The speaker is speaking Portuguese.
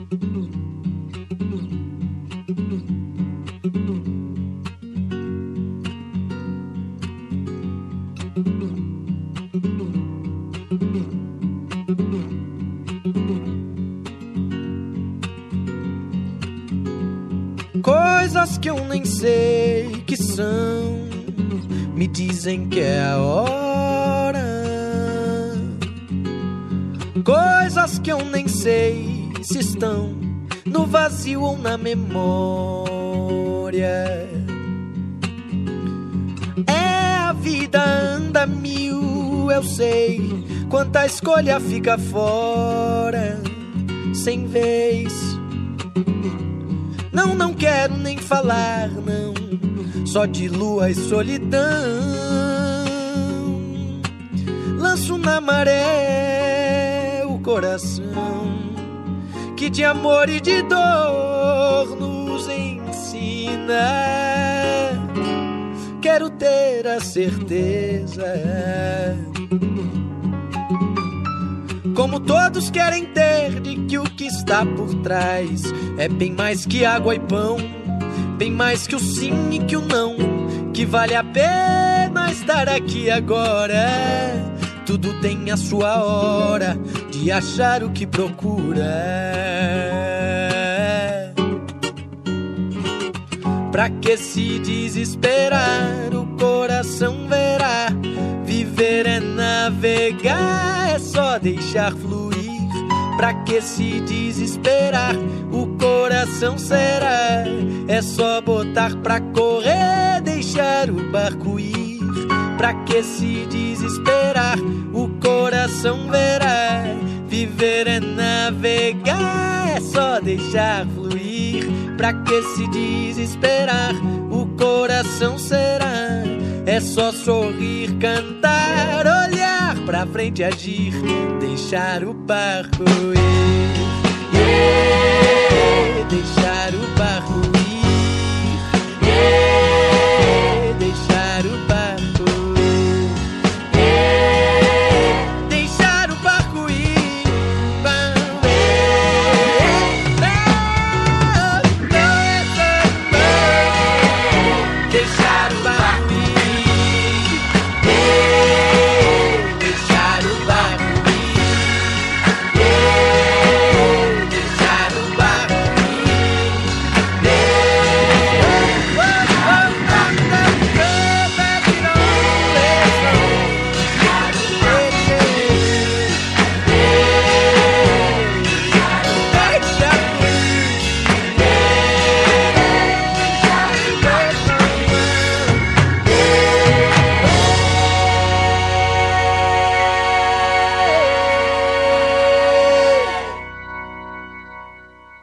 Coisas que eu nem sei que são, me dizem que é a hora. Coisas que eu nem sei se estão no vazio ou na memória. É, a vida anda mil, eu sei, quanta escolha fica fora, sem vez. Não quero nem falar, não, só de lua e solidão. Lanço na maré o coração, que de amor e de dor nos ensina. Quero ter a certeza, como todos querem ter, de que o que está por trás é bem mais que água e pão, bem mais que o sim e que o não, que vale a pena estar aqui agora. Tudo tem a sua hora de achar o que procura. Pra que se desesperar, o coração verá. Viver é navegar, é só deixar fluir. Pra que se desesperar, o coração será. É só botar pra correr, deixar o barco ir. Pra que se desesperar, o coração verá. Viver é navegar, é só deixar fluir. Pra que se desesperar, o coração será. É só sorrir, cantar, olhar pra frente, agir, deixar o barco ir.